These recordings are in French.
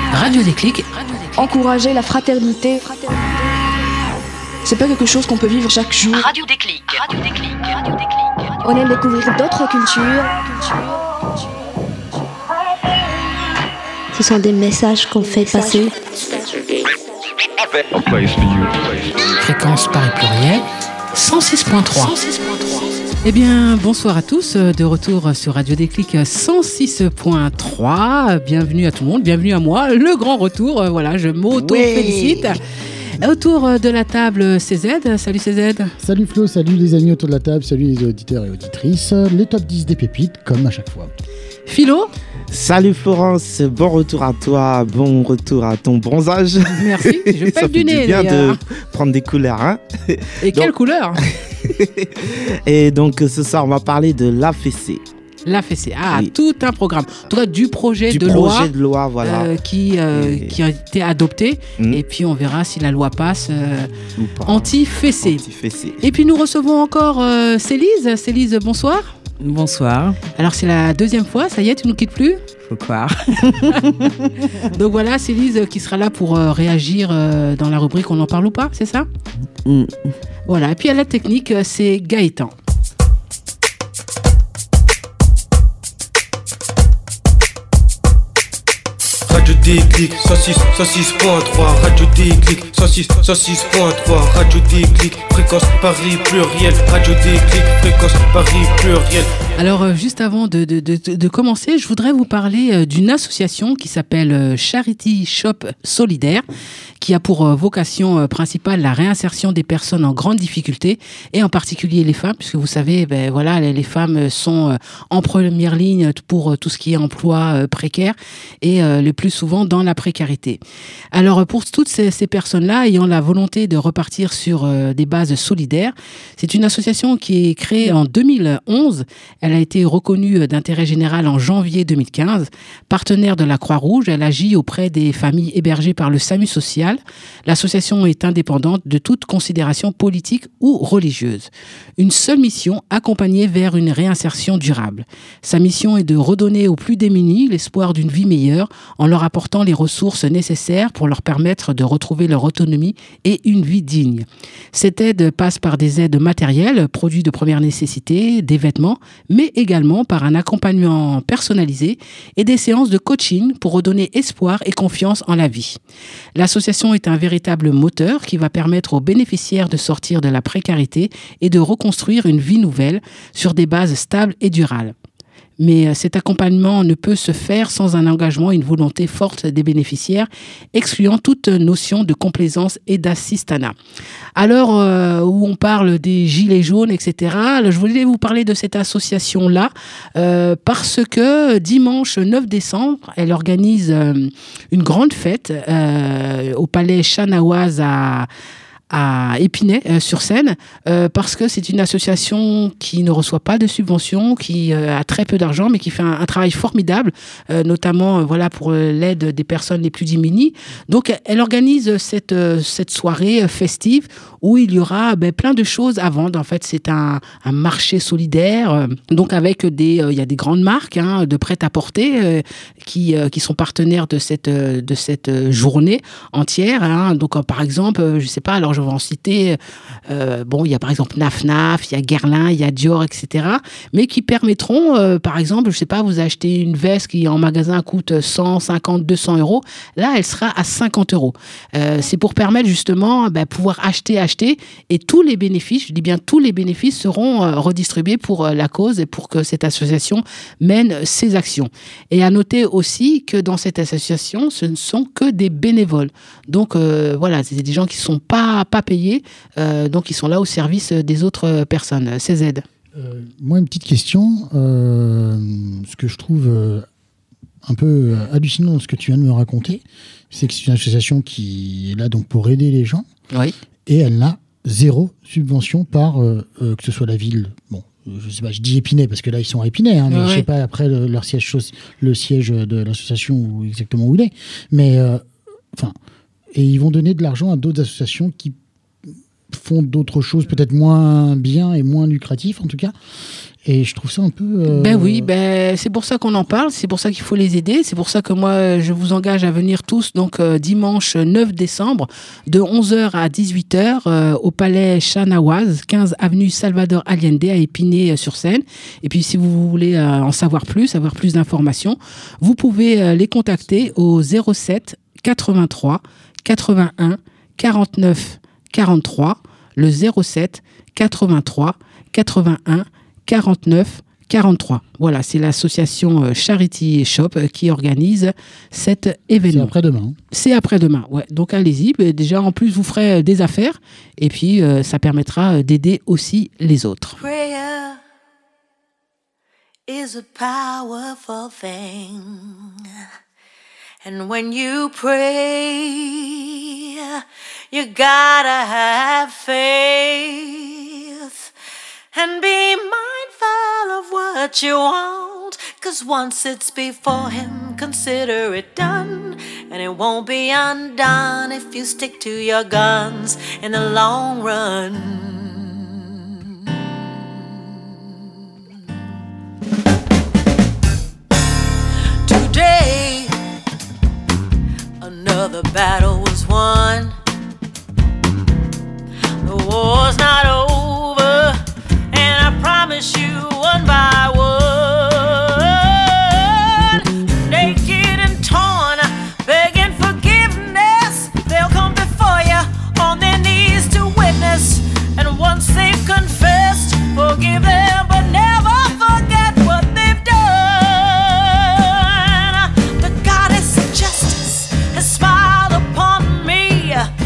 Radio Déclic. Encourager la fraternité. C'est pas quelque chose qu'on peut vivre chaque jour. Radio Déclic. Radio Déclic. Radio Déclic. On aime découvrir d'autres cultures. Ce sont des messages qu'on fait passer. Fréquence Paris Pluriel, 106.3. Eh bien, bonsoir à tous, de retour sur Radio Déclic 106.3. Bienvenue à tout le monde, bienvenue à moi, le grand retour, voilà, je m'auto-félicite. Autour de la table, CZ. Salut CZ. Salut Flo, salut les amis autour de la table, salut les auditeurs et auditrices. Les top 10 des pépites, comme à chaque fois. Philo. Salut Florence, bon retour à toi, bon retour à ton bronzage. Merci, je pète du nez. Ça fait du bien de prendre des couleurs. Hein. Et quelle couleur? Et donc ce soir, on va parler de l'AFC. L'AFC, oui. Tout un programme. En tout cas, du projet de loi voilà. qui a été adopté. Et puis, on verra si la loi passe anti-fessé. Et puis, nous recevons encore Célise. Célise, bonsoir. Bonsoir. Alors, c'est la deuxième fois. Ça y est, tu nous quittes plus? Faut croire. Donc, voilà, Célise qui sera là pour réagir dans la rubrique On en parle ou pas, c'est ça? Voilà. Et puis, à la technique, c'est Gaëtan. Radio Déclic 106.3, Radio Déclic 106.3, Radio Déclic, fréquence Paris Pluriel, Radio Déclic, fréquence Paris Pluriel. Alors, juste avant de commencer, je voudrais vous parler d'une association qui s'appelle Charity Shop Solidaire, qui a pour vocation principale la réinsertion des personnes en grande difficulté, et en particulier les femmes, puisque vous savez, voilà, les femmes sont en première ligne pour tout ce qui est emploi précaire, et le plus souvent dans la précarité. Alors, pour toutes ces personnes-là ayant la volonté de repartir sur des bases solidaires, c'est une association qui est créée en 2011. Elle a été reconnue d'intérêt général en janvier 2015. Partenaire de la Croix-Rouge, elle agit auprès des familles hébergées par le SAMU social. L'association est indépendante de toute considération politique ou religieuse. Une seule mission, accompagner vers une réinsertion durable. Sa mission est de redonner aux plus démunis l'espoir d'une vie meilleure en leur apportant les ressources nécessaires pour leur permettre de retrouver leur autonomie et une vie digne. Cette aide passe par des aides matérielles, produits de première nécessité, des vêtements, mais également par un accompagnement personnalisé et des séances de coaching pour redonner espoir et confiance en la vie. L'association est un véritable moteur qui va permettre aux bénéficiaires de sortir de la précarité et de reconstruire une vie nouvelle sur des bases stables et durables. Mais cet accompagnement ne peut se faire sans un engagement et une volonté forte des bénéficiaires, excluant toute notion de complaisance et d'assistanat. Alors, où on parle des gilets jaunes, etc., je voulais vous parler de cette association-là, parce que dimanche 9 décembre, elle organise une grande fête au palais Chanawaz à Épinay-sur-Seine, parce que c'est une association qui ne reçoit pas de subventions, qui a très peu d'argent, mais qui fait un travail formidable, notamment voilà, pour l'aide des personnes les plus démunies. Donc, elle organise cette soirée festive où il y aura plein de choses à vendre. En fait, c'est un marché solidaire, donc avec il y a des grandes marques de prêt-à-porter qui sont partenaires de cette journée entière. Donc, par exemple, je sais pas, alors je vais en citer, il y a par exemple Naf, il y a Guerlain, il y a Dior, etc., mais qui permettront, par exemple, je sais pas, vous achetez une veste qui en magasin coûte 150, 200 euros, là, elle sera à 50 euros. C'est pour permettre justement pouvoir acheter, et tous les bénéfices, je dis bien tous les bénéfices, seront redistribués pour la cause et pour que cette association mène ses actions. Et à noter aussi que dans cette association, ce ne sont que des bénévoles. Donc voilà, c'est des gens qui ne sont pas payés, donc ils sont là au service des autres personnes. CZ. Moi, une petite question. Ce que je trouve un peu hallucinant dans ce que tu viens de me raconter, c'est que c'est une association qui est là donc pour aider les gens. Oui. Et elle n'a zéro subvention par, que ce soit la ville, je sais pas, je dis Épinay parce que là ils sont à Épinay, mais je sais pas après leur siège, le siège de l'association ou exactement où il est, mais et ils vont donner de l'argent à d'autres associations qui font d'autres choses peut-être moins bien et moins lucratifs en tout cas. Et je trouve ça un peu... c'est pour ça qu'on en parle, c'est pour ça qu'il faut les aider, c'est pour ça que moi je vous engage à venir tous donc dimanche 9 décembre de 11h à 18h au Palais Chanawaz, 15 avenue Salvador Allende à Épinay-sur-Seine. Et puis si vous voulez en savoir plus, avoir plus d'informations, vous pouvez les contacter au 07 83 81 49 43, le 07 83 81 49 43. Voilà, c'est l'association Charity Shop qui organise cet événement. C'est après-demain. C'est après-demain, ouais. Donc allez-y. Déjà, en plus, vous ferez des affaires et puis ça permettra d'aider aussi les autres. Prayer is a powerful thing. And when you pray, you gotta have faith. And be mindful of what you want, 'cause once it's before him, consider it done. And it won't be undone if you stick to your guns in the long run. Today, another battle was won. The war's not over, and I promise you, one by one, naked and torn, begging forgiveness, they'll come before you on their knees to witness. And once they've confessed, forgive them, but never forget what they've done. The goddess of justice has smiled upon me.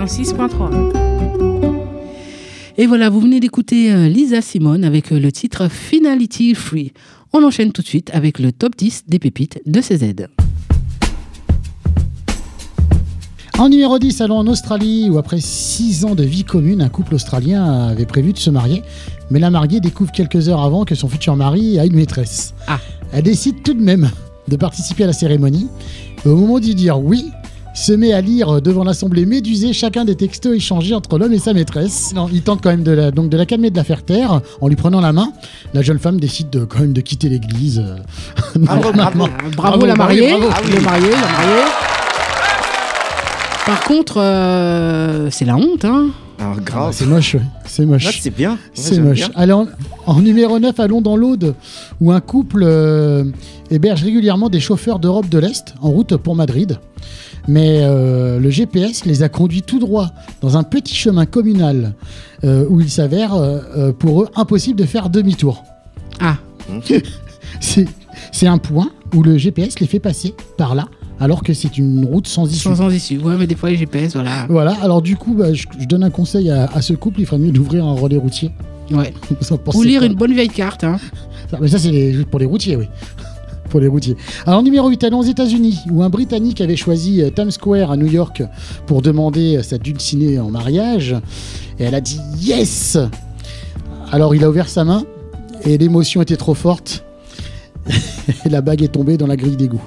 106.3. Et voilà, vous venez d'écouter Lisa Simone avec le titre Finality Free. On enchaîne tout de suite avec le top 10 des pépites de CZ. En numéro 10, allons en Australie, où après 6 ans de vie commune, un couple australien avait prévu de se marier. Mais la mariée découvre quelques heures avant que son futur mari a une maîtresse. Elle décide tout de même de participer à la cérémonie. Et au moment d'y dire oui, se met à lire devant l'assemblée médusée chacun des textos échangés entre l'homme et sa maîtresse. Non, il tente quand même de la calmer, de la faire taire en lui prenant la main. La jeune femme décide quand même de quitter l'église. Bravo la mariée. Bravo. Ah oui, le marié. Par contre, c'est la honte, hein. Alors, grave. C'est moche, ouais. C'est moche. Là, c'est bien. Ouais, C'est j'aime moche. bien. Allez, en numéro 9, allons dans l'Aude, où un couple héberge régulièrement des chauffeurs d'Europe de l'Est en route pour Madrid. Mais le GPS les a conduits tout droit dans un petit chemin communal où il s'avère pour eux impossible de faire demi-tour. Ah. C'est un point où le GPS les fait passer par là, alors que c'est une route sans issue. Sans issue, ouais, mais des fois les GPS, voilà. Voilà, alors du coup, je donne un conseil à ce couple, il ferait mieux d'ouvrir un relais routier. Ouais. Ça, Ou lire une bonne vieille carte, hein. Mais ça, c'est pour les routiers, oui. Pour les routiers. Alors, numéro 8, allons aux États-Unis, où un Britannique avait choisi Times Square à New York pour demander sa dulcinée en mariage. Et elle a dit yes. Alors, il a ouvert sa main et l'émotion était trop forte. Et la bague est tombée dans la grille d'égout.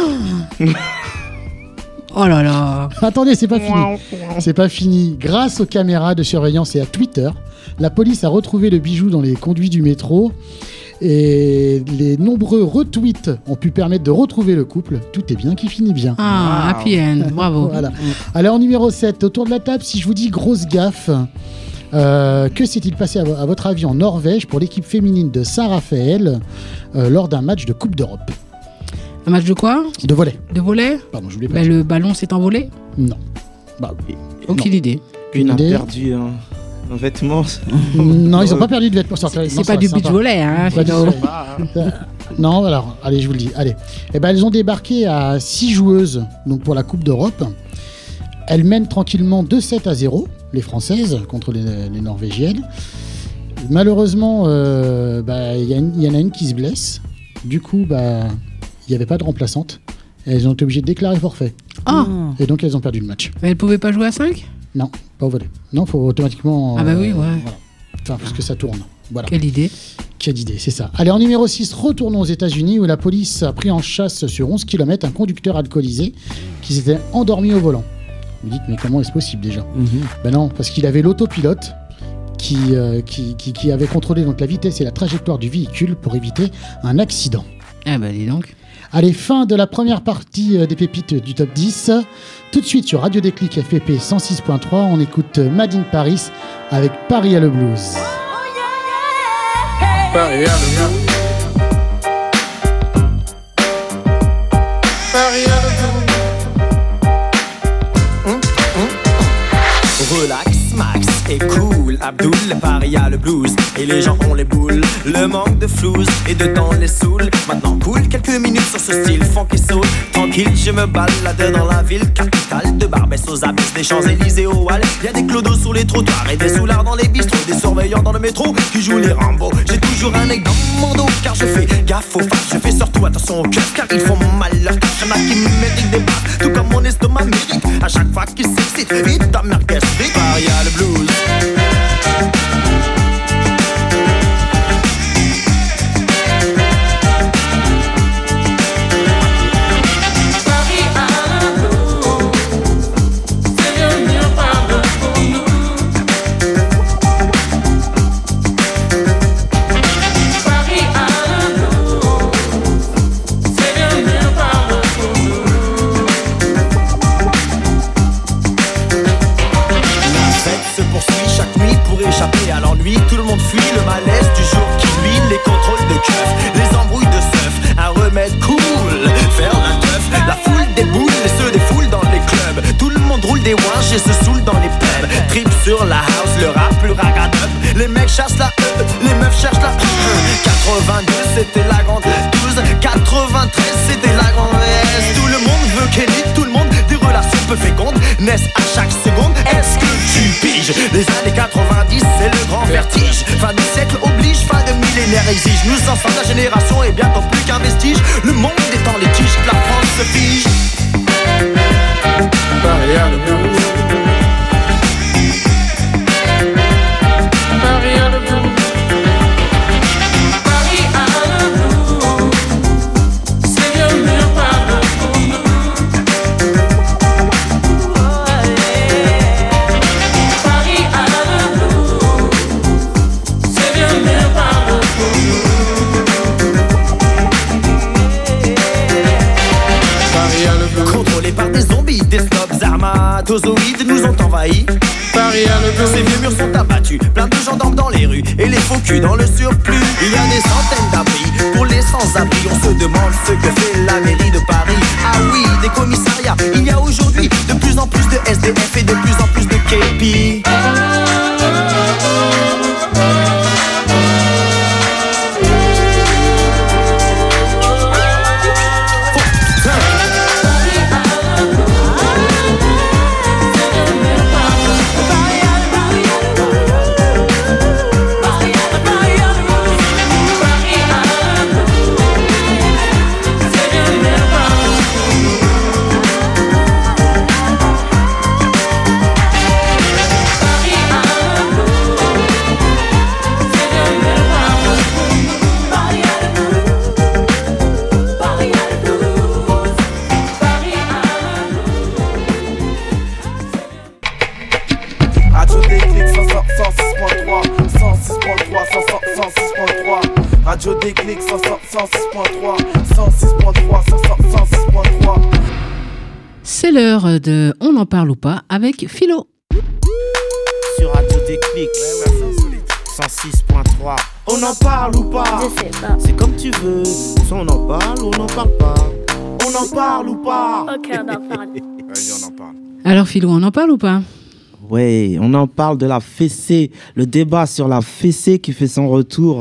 Oh là là. Attendez, c'est pas fini. C'est pas fini. Grâce aux caméras de surveillance et à Twitter, la police a retrouvé le bijou dans les conduits du métro. Et les nombreux retweets ont pu permettre de retrouver le couple. Tout est bien qui finit bien. Ah, happy end, bravo. Voilà. Alors, en numéro 7, autour de la table, si je vous dis grosse gaffe, que s'est-il passé à votre avis en Norvège pour l'équipe féminine de Saint-Raphaël lors d'un match de Coupe d'Europe? Un match de quoi? De volley. De volley? Pardon, je voulais pas. Le ballon s'est envolé? Non. Aucune idée. Une a perdu un vêtement. Non, ils n'ont pas perdu de vêtements. C'est pas du beach volley, hein. Non, alors, allez, je vous le dis. Allez. Eh ben, elles ont débarqué à 6 joueuses donc pour la Coupe d'Europe. Elles mènent tranquillement 2-7-0, les Françaises, contre les Norvégiennes. Malheureusement, y en a une qui se blesse. Du coup, il n'y avait pas de remplaçante. Elles ont été obligées de déclarer forfait. Ah. Et donc, elles ont perdu le match. Elles ne pouvaient pas jouer à 5? Non, pas au volley. Non, il faut automatiquement... Ah bah oui, ouais. Voilà. Enfin, parce que ça tourne. Voilà. Quelle idée. Quelle idée, c'est ça. Allez, en numéro 6, retournons aux États-Unis, où la police a pris en chasse sur 11 km un conducteur alcoolisé qui s'était endormi au volant. Vous dites, mais comment est-ce possible déjà? Ben non, parce qu'il avait l'autopilote qui avait contrôlé donc la vitesse et la trajectoire du véhicule pour éviter un accident. Ah bah dis donc. Allez, fin de la première partie des pépites du top 10. Tout de suite sur Radio Déclic FPP 106.3, on écoute Made in Paris avec Paris à le blues. Paris à le blues. Paris à le blues. Relax, Max et cool, Abdoul, Paris a le blues et les gens ont les boules. Le manque de flouze et de temps les saoule. Maintenant cool, quelques minutes sur ce style funky soul. Tranquille, je me balade dans la ville capitale. De Barbès aux abysses, des Champs-Élysées aux Halles. Y'a des clodos sur les trottoirs et des soulards dans les bistrots. Des surveillants dans le métro qui jouent les Rambo. J'ai toujours un œil dans mon dos car je fais gaffe aux faces. Je fais surtout attention aux cœurs car ils font mal leur tâche. Y'en a qui méritent des baffes, tout comme mon estomac mérite. À chaque fois qu'ils s'excitent, vite ta merguez, vite. Paris a le blues. Échapper à l'ennui, tout le monde fuit le malaise du jour qui nuit, les contrôles de keuf, les embrouilles de seuf, un remède cool, faire la teuf, la foule déboule et se défoule dans les clubs, tout le monde roule des ouinges et se saoule dans les pubs, trip sur la house, le rap, le ragamuffin, les mecs chassent la les meufs cherchent la 82 c'était la grande 12, 93 c'était la grande VS, tout le monde veut Kelly, tout le monde des relations peu fécondes naissent à chaque seconde, est-ce que pige. Les années 90, c'est le grand vertige. Fin du siècle oblige, fin de millénaire exige. Nous ensemble, la génération est bientôt plus qu'un vestige. Le monde est en litige, la France se fige. Paris a le blues. Paris a le blues. Paris a le blues. C'est bien mieux par le pour nous. Paris a le blues. C'est bien mieux par le pour nous. Paris a le blues. Contrôlés par des zombies, des snobs armatozoïdes nous ont envahis. Paris a le blues. Ces vieux murs sont abattus, plein de gendarmes dans les rues et les faux culs dans le surplus. Il y a des centaines d'abris pour les sans-abri. On se demande ce que fait la mairie de Paris. Ah oui, des commissariats. Il y a aujourd'hui de plus en plus de SDF et de plus en plus de képi. Radio Déclic 106.3, 106.3, 106.3. C'est l'heure de On en parle ou pas avec Philo. Sur Radio Déclic 106.3. On en parle ou pas? Je sais pas. C'est comme tu veux. Soit on en parle ou on n'en parle pas. On en parle ou pas? Ok, on en parle. Vas-y, on en parle. Alors Philo, on en parle ou pas? Ouais, on en parle de la fessée, le débat sur la fessée qui fait son retour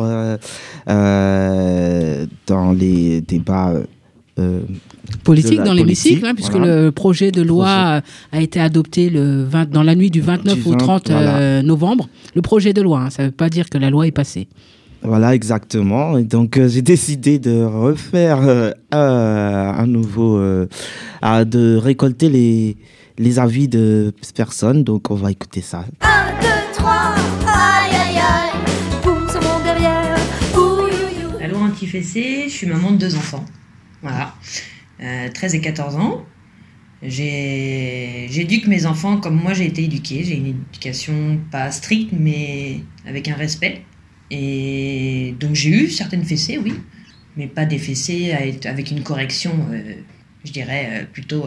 dans les débats politique dans l'hémicycle, puisque voilà. le projet de loi a été adopté dans la nuit du 29 au 30 novembre. Le projet de loi, ça ne veut pas dire que la loi est passée. Voilà, exactement. Et donc, j'ai décidé de refaire à nouveau, de récolter les avis de personnes. Donc, on va écouter ça. 1, 2, 3, aïe aïe aïe, boum sur mon derrière, ouïouïou. La loi anti-fessée, je suis maman de 2 enfants. Voilà. 13 et 14 ans. J'éduque mes enfants comme moi j'ai été éduquée. J'ai une éducation pas stricte, mais avec un respect. Et donc j'ai eu certaines fessées, oui, mais pas des fessées avec une correction, je dirais plutôt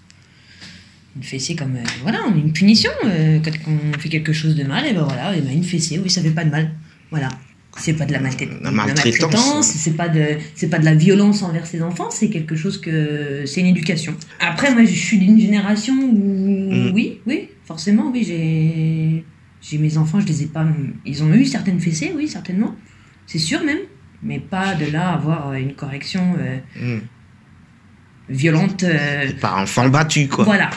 une fessée comme voilà, une punition quand on fait quelque chose de mal, et ben voilà, et ben une fessée, oui, ça fait pas de mal, voilà. C'est pas de la maltraitance, c'est pas de la violence envers ses enfants, c'est quelque chose c'est une éducation. Après moi je suis d'une génération où oui, forcément oui, j'ai mes enfants, je les ai pas, ils ont eu certaines fessées, oui, certainement, c'est sûr même, mais pas de là avoir une correction violente. Par enfant battu, quoi. Voilà.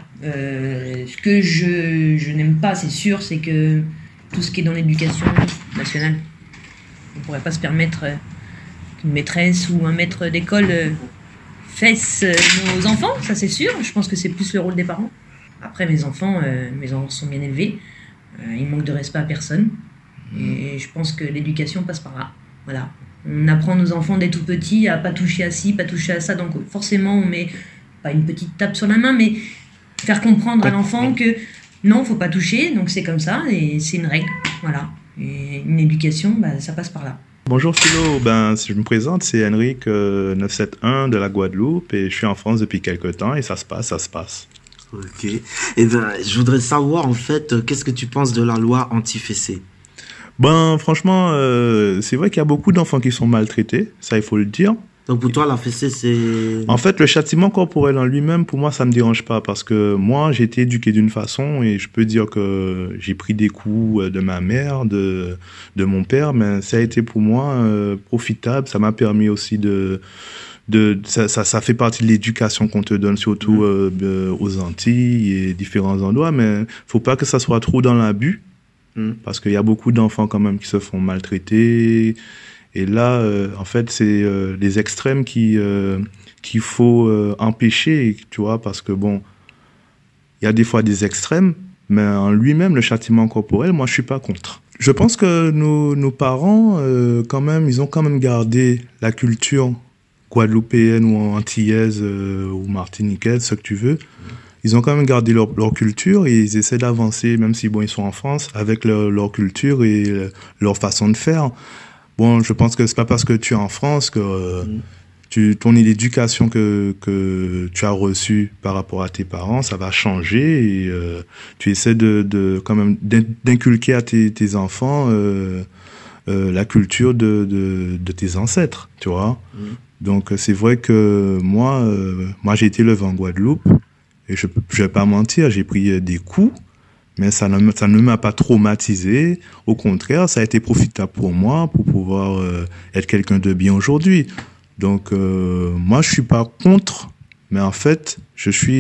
Ce que je n'aime pas, c'est sûr, c'est que tout ce qui est dans l'éducation nationale, on ne pourrait pas se permettre qu'une maîtresse ou un maître d'école fesse nos enfants, ça c'est sûr. Je pense que c'est plus le rôle des parents. Après, mes enfants sont bien élevés. Ils manquent de respect à personne. Et je pense que l'éducation passe par là. Voilà. On apprend nos enfants dès tout petits à pas toucher à ci, pas toucher à ça. Donc forcément, on met pas une petite tape sur la main, mais faire comprendre à l'enfant que non, faut pas toucher. Donc c'est comme ça et c'est une règle. Voilà. Et une éducation, ça passe par là. Bonjour Philo, si je me présente, c'est Henrik 971 de la Guadeloupe et je suis en France depuis quelques temps et ça se passe. Ok. Je voudrais savoir en fait, qu'est-ce que tu penses de la loi anti-fessée? Franchement, c'est vrai qu'il y a beaucoup d'enfants qui sont maltraités, ça il faut le dire. Donc pour toi, la fessée, c'est... En fait, le châtiment corporel en lui-même, pour moi, ça me dérange pas parce que moi, j'ai été éduqué d'une façon et je peux dire que j'ai pris des coups de ma mère, de mon père, mais ça a été pour moi profitable. Ça m'a permis aussi de ça fait partie de l'éducation qu'on te donne, surtout aux Antilles et différents endroits, mais faut pas que ça soit trop dans l'abus, parce qu'il y a beaucoup d'enfants quand même qui se font maltraiter. Et là, en fait, c'est les extrêmes qu'il faut empêcher, tu vois, parce que bon, il y a des fois des extrêmes, mais en lui-même, le châtiment corporel, moi, je suis pas contre. Je pense que nos parents, quand même, ils ont quand même gardé la culture guadeloupéenne ou antillaise ou martiniquaise, ce que tu veux. Ils ont quand même gardé leur culture et ils essaient d'avancer, même si bon, ils sont en France, avec leur culture et leur façon de faire. Bon, je pense que c'est pas parce que tu es en France que ton éducation que tu as reçue par rapport à tes parents, ça va changer et tu essaies quand même d'inculquer à tes enfants la culture de tes ancêtres, tu vois. Donc c'est vrai que moi j'ai été élevé en Guadeloupe et je vais pas mentir, j'ai pris des coups, mais ça ne m'a pas traumatisé. Au contraire, ça a été profitable pour moi pour pouvoir être quelqu'un de bien aujourd'hui. Donc moi je suis pas contre, mais en fait je suis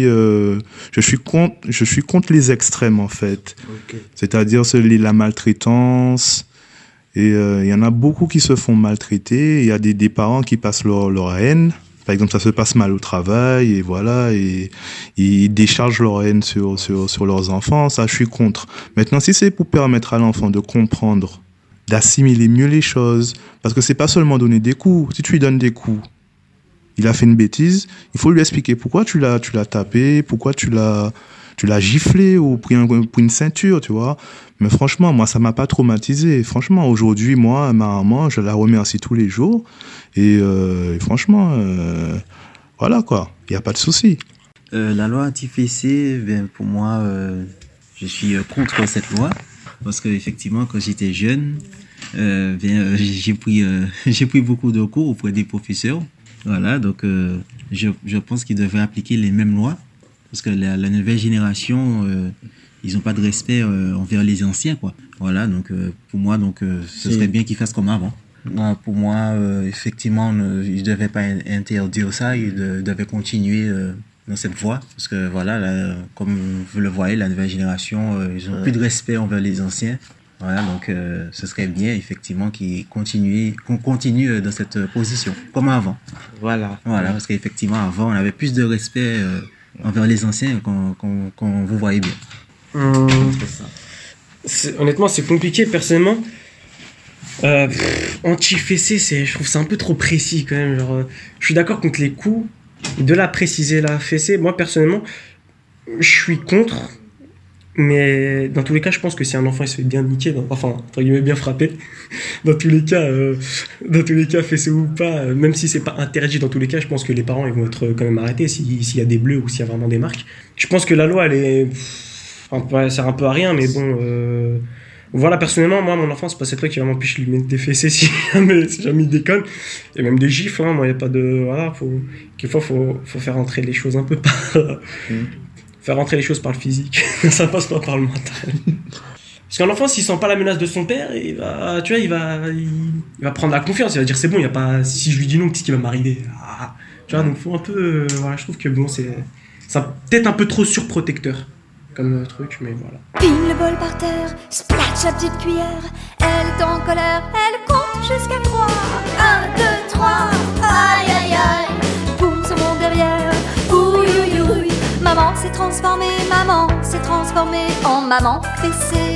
contre les extrêmes en fait. Okay. C'est-à-dire la maltraitance. Et il y en a beaucoup qui se font maltraiter. Il y a des parents qui passent leur haine. Par exemple, ça se passe mal au travail et voilà, et ils déchargent leur haine sur leurs enfants. Ça, je suis contre. Maintenant, si c'est pour permettre à l'enfant de comprendre, d'assimiler mieux les choses, parce que c'est pas seulement donner des coups. Si tu lui donnes des coups, il a fait une bêtise, il faut lui expliquer pourquoi tu l'as tapé, pourquoi tu l'as giflé ou pris une ceinture, tu vois. Mais franchement, moi, ça m'a pas traumatisé. Franchement, aujourd'hui, moi, ma maman, je la remercie tous les jours. Et franchement, voilà quoi, il n'y a pas de souci. La loi anti-fessée, pour moi, je suis contre cette loi. Parce qu'effectivement, quand j'étais jeune, j'ai pris beaucoup de cours auprès des professeurs. Voilà, donc je pense qu'ils devraient appliquer les mêmes lois. Parce que la nouvelle génération, ils n'ont pas de respect envers les anciens, quoi. Voilà, donc pour moi, ce serait bien qu'ils fassent comme avant. Pour moi, effectivement, ils ne devaient pas interdire ça, ils devaient continuer dans cette voie. Parce que voilà, là, comme vous le voyez, la nouvelle génération, ils n'ont plus de respect envers les anciens. Voilà, donc ce serait bien, effectivement, qu'on continue dans cette position, comme avant. Voilà, parce qu'effectivement, avant, on avait plus de respect envers les anciens qu'on vous voyait bien. Honnêtement, c'est compliqué, personnellement. Anti-fessé, je trouve ça un peu trop précis quand même. Genre, je suis d'accord contre les coups, de la préciser, la fessée. Moi, personnellement, je suis contre. Mais dans tous les cas, je pense que si un enfant il se fait bien niquer, enfin, entre guillemets, bien frapper, dans tous les cas, fessé ou pas, même si c'est pas interdit, dans tous les cas, je pense que les parents ils vont être quand même arrêtés s'il y a des bleus ou s'il y a vraiment des marques. Je pense que la loi, elle sert un peu à rien, mais bon, voilà, personnellement, moi, mon enfant, c'est pas cette loi qui va m'empêcher de lui mettre des fessées si jamais il déconne. Et même des gifles, hein, moi, il n'y a pas de. Voilà, quelquefois, faut faire entrer les choses un peu par. Faire rentrer les choses par le physique, ça passe pas par le mental. Parce qu'un enfant, s'il sent pas la menace de son père, il va prendre la confiance, il va dire c'est bon, il y a pas, si je lui dis non, qu'est-ce qui va m'arriver, tu vois, donc faut un peu, voilà, je trouve que bon, c'est peut-être un peu trop surprotecteur comme truc, mais voilà. Pile le bol par terre, splatch la petite cuillère, elle est en colère, elle compte jusqu'à 3. 1, 2, 3, aïe aïe aïe, boum sur mon derrière, ouïe ouïe ouïe. Maman s'est transformée en maman fessée.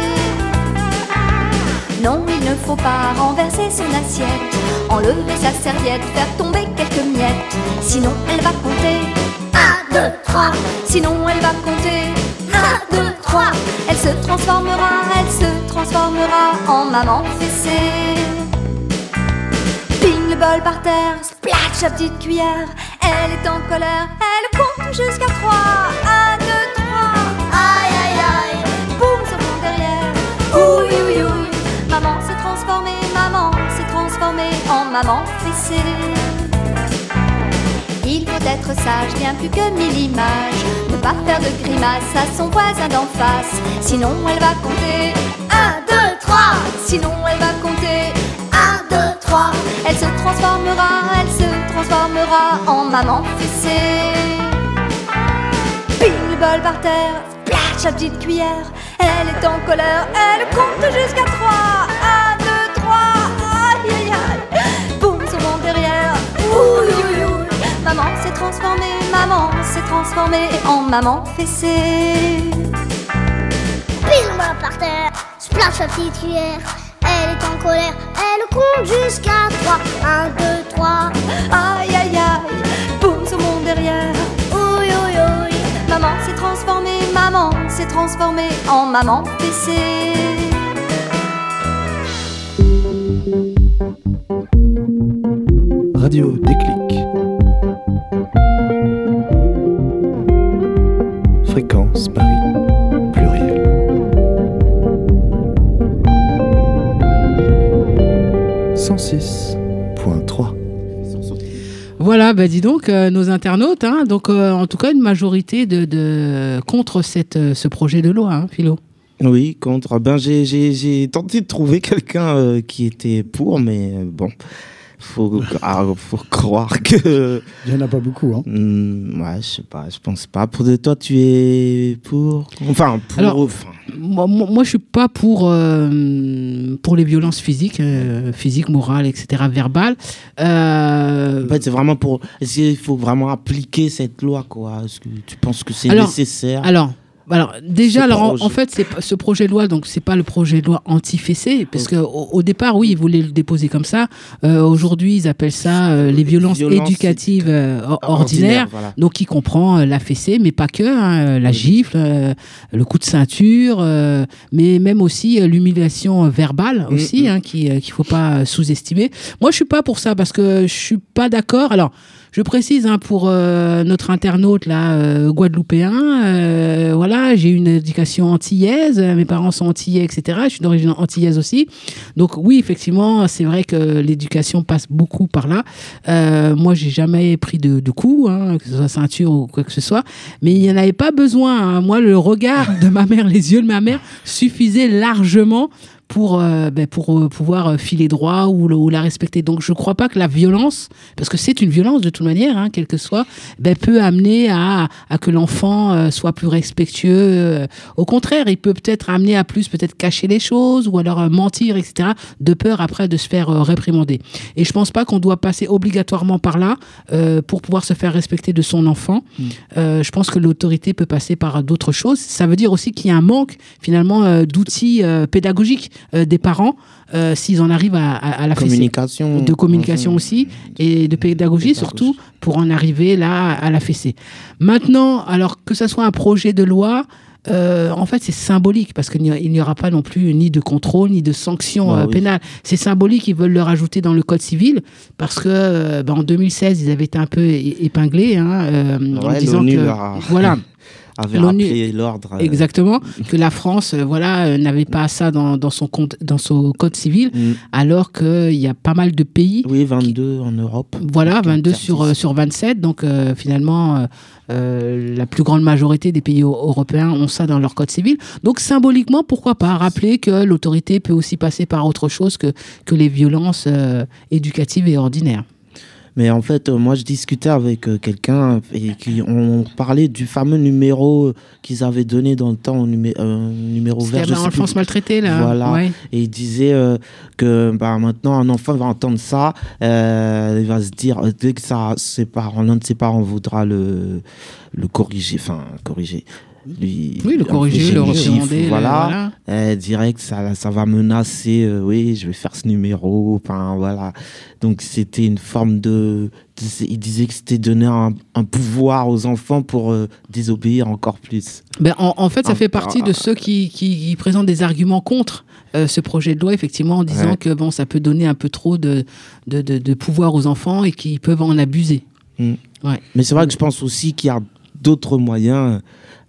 Non, il ne faut pas renverser son assiette, enlever sa serviette, faire tomber quelques miettes. Sinon elle va compter 1, 2, 3. Sinon elle va compter 1, 2, 3. Elle se transformera en maman fessée. Ping le bol par terre, splatch la petite cuillère, elle est en colère, elle compte jusqu'à 3. 1, 2, 3, aïe aïe aïe, boum sur mon derrière, ouïe ouïe ouïe. Maman s'est transformée en maman fessée. Il faut être sage, bien plus que 1000 images, ne pas faire de grimaces à son voisin d'en face. Sinon elle va compter 1, 2, 3. Sinon elle va compter 1, 2, 3. Elle se transformera finira en maman fessée. Pile le bol par terre, splash la petite cuillère. Elle est en colère, elle compte jusqu'à 3. 1, 2, 3, aïe aïe aïe. Boum sur mon derrière, ouh ouh ouh. Maman s'est transformée en maman fessée. Pile-moi par terre, splash la petite cuillère. Elle est en colère, elle compte jusqu'à 3. 1, 2, 3, aïe aïe aïe. Boum sur mon derrière, ouh ouh ouh. Maman s'est transformée en maman fessée. Radio Déclic. Fréquence Paris, pluriel. « 106.3 ». Voilà, bah dis donc, nos internautes, hein, donc en tout cas une majorité contre ce projet de loi, hein, Philo. Oui, contre. Ben, j'ai tenté de trouver quelqu'un qui était pour, mais bon, faut croire que... Il n'y en a pas beaucoup, hein. Ouais, je sais pas, je pense pas. Pour de toi, tu es pour... Enfin, pour... Alors, moi, je suis pas pour les violences physiques, morales, etc., verbales. En fait, c'est vraiment pour... Est-ce qu'il faut vraiment appliquer cette loi, quoi? Est-ce que tu penses que c'est nécessaire? Alors déjà, en fait, ce projet de loi, donc c'est pas le projet de loi anti-fessée, parce que au départ, oui, ils voulaient le déposer comme ça. Aujourd'hui, ils appellent ça les violences éducatives ordinaires, voilà. Donc qui comprend la fessée, mais pas que, hein, la gifle, le coup de ceinture, mais même aussi l'humiliation verbale aussi, hein, qu'il faut pas sous-estimer. Moi, je suis pas pour ça parce que je suis pas d'accord. Alors, je précise, hein, pour notre internaute là, guadeloupéen, voilà, j'ai une éducation antillaise, mes parents sont antillais, etc. Je suis d'origine antillaise aussi. Donc oui, effectivement, c'est vrai que l'éducation passe beaucoup par là. Moi, j'ai jamais pris de coups, hein, que ce soit ceinture ou quoi que ce soit, mais il n'y en avait pas besoin, hein. Moi, le regard de ma mère, les yeux de ma mère suffisaient largement pour pouvoir filer droit ou la respecter. Donc je ne crois pas que la violence, parce que c'est une violence de toute manière, hein, quelle que soit, peut amener à que l'enfant soit plus respectueux. Au contraire, il peut peut-être amener à plus peut-être cacher les choses ou alors mentir, etc., de peur après de se faire réprimander. Et je ne pense pas qu'on doit passer obligatoirement par là pour pouvoir se faire respecter de son enfant. Je pense que l'autorité peut passer par d'autres choses. Ça veut dire aussi qu'il y a un manque finalement d'outils pédagogiques des parents, s'ils en arrivent à la communication, de communication aussi, et de pédagogie surtout, pour en arriver là à la fessée. Maintenant, alors que ça soit un projet de loi, en fait, c'est symbolique parce qu'il n'y aura pas non plus ni de contrôle ni de sanction pénale. C'est symbolique, ils veulent le rajouter dans le code civil parce que en 2016, ils avaient été un peu épinglés, hein, en disant que voilà. Avait rappelé l'ordre. Exactement, que la France n'avait pas ça dans son code civil, alors qu'il y a pas mal de pays. Oui, 22 en Europe. Voilà, 22 sur 27. Donc finalement, la plus grande majorité des pays européens ont ça dans leur code civil. Donc symboliquement, pourquoi pas rappeler que l'autorité peut aussi passer par autre chose que les violences éducatives et ordinaires. Mais en fait, moi, je discutais avec quelqu'un et on parlait du fameux numéro qu'ils avaient donné dans le temps, numéro vert. C'était l'enfance maltraitée, là. Voilà. Ouais. Et il disait que maintenant, un enfant va entendre ça, il va se dire, dès que l'un de ses parents voudra le corriger, le corriger, le réprimander, voilà. Direct, ça va menacer. Oui, je vais faire ce numéro. Enfin, voilà. Donc c'était une forme il disait que c'était donner un pouvoir aux enfants pour désobéir encore plus. En fait, ça fait partie de ceux qui présentent des arguments contre ce projet de loi, effectivement, en disant que ça peut donner un peu trop de pouvoir aux enfants et qu'ils peuvent en abuser. Ouais. Mais c'est vrai que je pense aussi qu'il y a d'autres moyens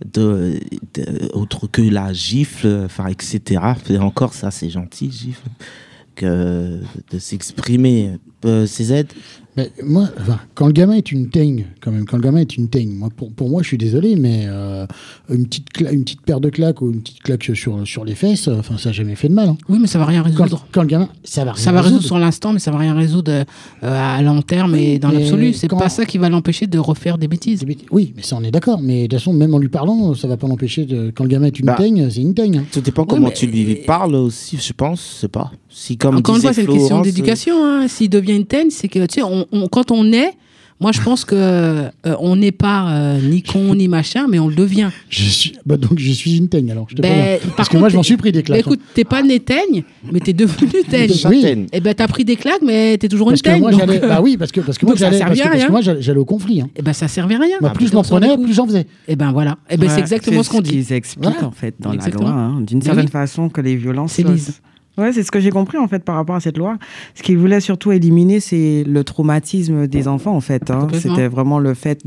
autre que la gifle, etc. Et encore, ça, c'est gentil, gifle, que de s'exprimer. CZ, Mais moi, quand le gamin est une teigne, moi, pour moi, je suis désolé, mais une petite paire de claques ou une petite claque sur les fesses, ça n'a jamais fait de mal. Hein. Oui, mais ça va rien résoudre. Quand le gamin, ça va résoudre sur l'instant, mais ça va rien résoudre à long terme et dans l'absolu. C'est pas ça qui va l'empêcher de refaire des bêtises. Oui, mais ça, on est d'accord. Mais de toute façon, même en lui parlant, ça va pas l'empêcher quand le gamin est une teigne, c'est une teigne. Hein. Ça dépend comment tu lui parles aussi, je pense, c'est pas. Si, comme encore une fois, c'est une question Florence, d'éducation. Hein. S'il devient une teigne, c'est que, tu sais, quand on est, moi, je pense que on n'est pas ni con ni machin, mais on le devient. Donc, je suis une teigne, alors. Parce que moi, je m'en suis pris des claques. Écoute, t'es pas né teigne, mais t'es devenu teigne. Oui. Et t'as pris des claques, mais t'es toujours une teigne. Oui, parce que moi, j'allais au conflit. Hein. Et ça servait à rien. Moi, plus je m'en prenais, plus j'en faisais. Et voilà. Et c'est exactement ce qu'on dit. C'est ce qu'ils expliquent, en fait, dans la loi, d'une certaine façon, que les violences... C'est Lise. Ouais, c'est ce que j'ai compris en fait par rapport à cette loi. Ce qu'ils voulaient surtout éliminer, c'est le traumatisme des enfants en fait. Hein. C'était vraiment le fait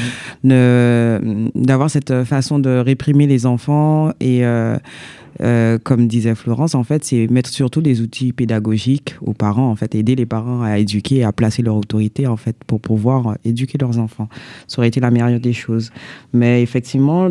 d'avoir cette façon de réprimer les enfants et comme disait Florence, en fait, c'est mettre surtout des outils pédagogiques aux parents, en fait, aider les parents à éduquer et à placer leur autorité en fait pour pouvoir éduquer leurs enfants. Ça aurait été la meilleure des choses. Mais effectivement,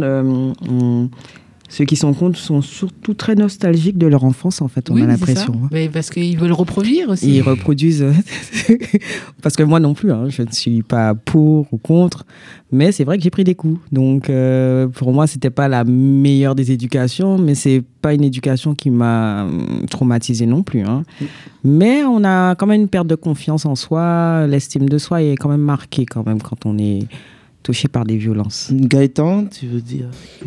ceux qui sont contre sont surtout très nostalgiques de leur enfance, en fait, on a l'impression. Mais parce qu'ils veulent reproduire aussi. Ils reproduisent. Parce que moi non plus, je ne suis pas pour ou contre. Mais c'est vrai que j'ai pris des coups. Donc, pour moi, c'était pas la meilleure des éducations, mais c'est pas une éducation qui m'a traumatisée non plus. Mais on a quand même une perte de confiance en soi. L'estime de soi est quand même marquée quand même quand on est touché par des violences. Gaëtan, tu veux dire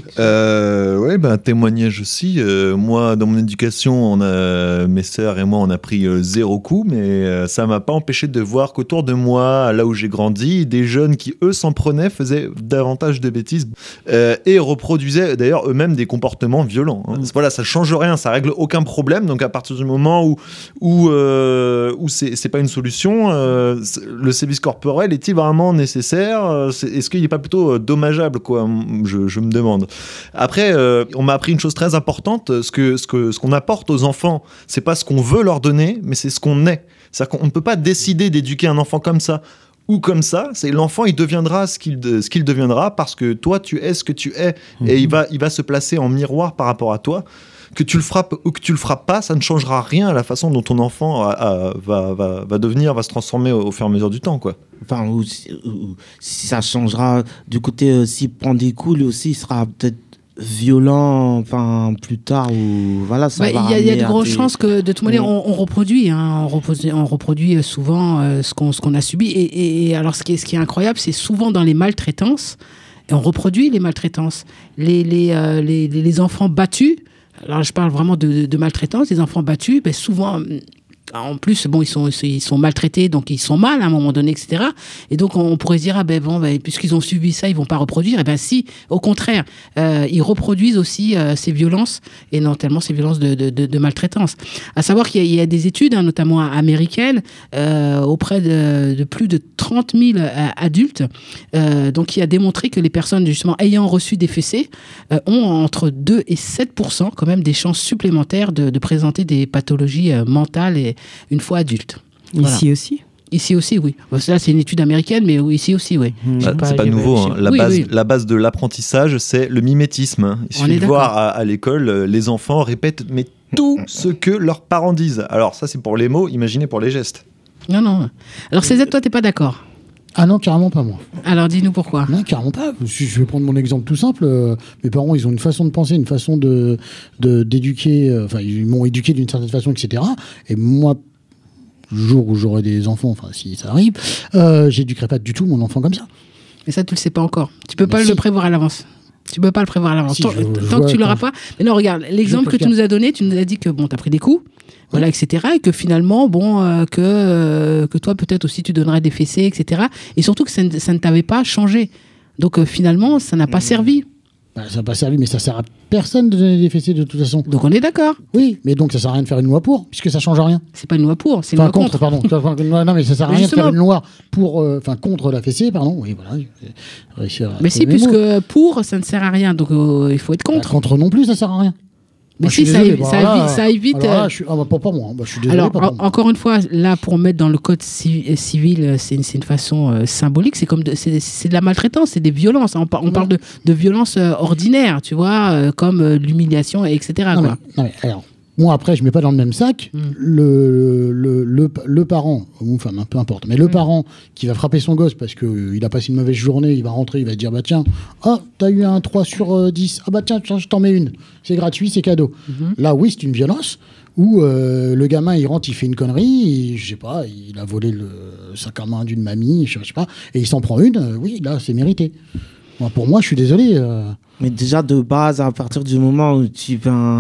un témoignage aussi. Moi, dans mon éducation, mes sœurs et moi, on a pris 0 coup, mais ça m'a pas empêché de voir qu'autour de moi, là où j'ai grandi, des jeunes qui, eux, s'en prenaient, faisaient davantage de bêtises et reproduisaient d'ailleurs eux-mêmes des comportements violents. Voilà, ça change rien, ça règle aucun problème. Donc à partir du moment où c'est pas une solution, le sévice corporel est-il vraiment nécessaire ? Est-ce qu'il n'est pas plutôt dommageable, quoi, je me demande. Après, on m'a appris une chose très importante, ce qu'on apporte aux enfants, c'est pas ce qu'on veut leur donner, mais c'est ce qu'on est. C'est-à-dire qu'on ne peut pas décider d'éduquer un enfant comme ça ou comme ça. C'est l'enfant, il deviendra ce qu'il deviendra parce que toi, tu es ce que tu es. Et il va se placer en miroir par rapport à toi. Que tu le frappes ou que tu le frappes pas, ça ne changera rien à la façon dont ton enfant va devenir, va se transformer au fur et à mesure du temps, quoi. Enfin, ou si ça changera du côté, s'il prend des coups, lui aussi, il sera peut-être violent, plus tard, ou voilà, ça va. Il y a de grandes chances que, de toute manière, on reproduit, on reproduit souvent ce qu'on a subi. Et alors, ce qui est incroyable, c'est souvent dans les maltraitances, et on reproduit les maltraitances. Les enfants battus. Alors, je parle vraiment de maltraitance. Les enfants battus, souvent, en plus, ils sont maltraités, donc ils sont mal à un moment donné, etc. Et donc, on pourrait se dire, puisqu'ils ont subi ça, ils vont pas reproduire. Si, au contraire, ils reproduisent aussi ces violences, et notamment ces violences de maltraitance. À savoir qu'il y a des études, notamment américaines, auprès de plus de 30 000 adultes, donc qui a démontré que les personnes, justement, ayant reçu des fessées, ont entre 2 et 7% quand même des chances supplémentaires de présenter des pathologies mentales et une fois adulte. Ici aussi ? Ici aussi, oui. Ça, c'est une étude américaine, mais ici aussi, oui. C'est pas nouveau. La base de l'apprentissage, c'est le mimétisme. Il suffit de voir à l'école, les enfants répètent tout ce que leurs parents disent. Alors ça, c'est pour les mots, imaginez pour les gestes. Non. Alors César, toi, t'es pas d'accord ? Ah non, carrément pas, moi. Alors, dis-nous pourquoi. Non, carrément pas. Je vais prendre mon exemple tout simple. Mes parents, ils ont une façon de penser, une façon d'éduquer. Ils m'ont éduqué d'une certaine façon, etc. Et moi, le jour où j'aurai des enfants, si ça arrive, j'éduquerai pas du tout mon enfant comme ça. Mais ça, tu le sais pas encore. Tu peux pas le prévoir à l'avance. Tu peux pas le prévoir à l'avance. Tant que tu l'auras pas. Mais non, regarde, l'exemple que tu nous as donné, tu nous as dit que t'as pris des coups. Voilà, etc. Et que finalement, que toi, peut-être aussi, tu donnerais des fessées, etc. Et surtout que ça ne t'avait pas changé. Donc, finalement, ça n'a pas servi. Ça n'a pas servi, mais ça sert à personne de donner des fessées de toute façon. Donc, on est d'accord. Oui, mais donc, ça sert à rien de faire une loi pour, puisque ça change rien. C'est pas une loi pour, c'est une loi contre. Pardon. Non, mais ça sert à rien de faire une loi contre la fessée, pardon. Oui, voilà. Mais si, puisque pour, ça ne sert à rien. Donc, il faut être contre. Contre non plus, ça sert à rien. Mais je suis si, désolé, ça évite. Alors là, pas moi. Je suis désolé. Alors, pas pour moi. encore une fois, là, pour mettre dans le code civil, c'est une façon symbolique. C'est comme c'est de la maltraitance, c'est des violences. On parle de violences ordinaires, tu vois, comme l'humiliation, etc. Non, mais alors, moi, après, je mets pas dans le même sac le parent, ou enfin, peu importe, mais le parent qui va frapper son gosse parce qu'il a passé une mauvaise journée, il va rentrer, il va dire, bah tiens, t'as eu un 3 sur 10, bah tiens, je t'en mets une, c'est gratuit, c'est cadeau. Là, oui, c'est une violence, où le gamin, il rentre, il fait une connerie, je sais pas, il a volé le sac à main d'une mamie, je sais pas, et il s'en prend une, oui, là, c'est mérité. Pour moi, je suis désolé. Mais déjà, de base, à partir du moment où tu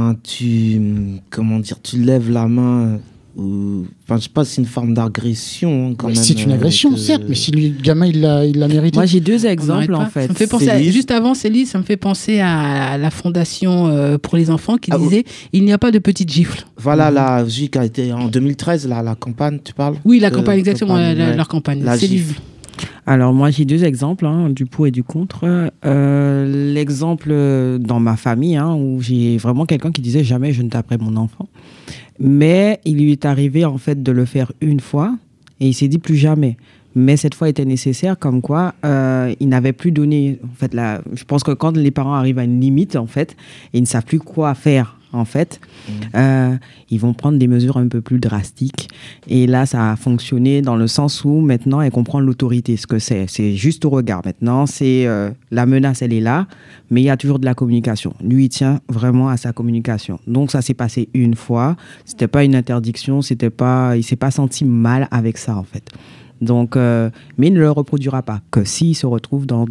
lèves la main, enfin, je sais pas, c'est une forme d'agression. C'est une agression, certes, mais si le gamin, il l'a mérité. Moi, j'ai 2 exemples, en fait. Ça me fait penser juste avant, Céline, ça me fait penser à la fondation pour les enfants qui disait il n'y a pas de petites gifles. Voilà, la GIC a été en 2013, la campagne, tu parles? Oui, la campagne, exactement, leur campagne. La gifle. Alors moi j'ai 2 exemples, du pour et du contre. L'exemple dans ma famille, où j'ai vraiment quelqu'un qui disait jamais je ne taperai mon enfant. Mais il lui est arrivé en fait de le faire une fois et il s'est dit plus jamais. Mais cette fois était nécessaire, comme quoi il n'avait plus donné. En fait, je pense que quand les parents arrivent à une limite, en fait, et ils ne savent plus quoi faire. En fait, ils vont prendre des mesures un peu plus drastiques. Et là, ça a fonctionné dans le sens où maintenant, elle comprend l'autorité, ce que c'est. C'est juste au regard. Maintenant, c'est la menace, elle est là, mais il y a toujours de la communication. Lui, il tient vraiment à sa communication. Donc, ça s'est passé une fois. C'était pas une interdiction. Il s'est pas senti mal avec ça, en fait. Donc, mais il ne le reproduira pas, que s'il se retrouve dans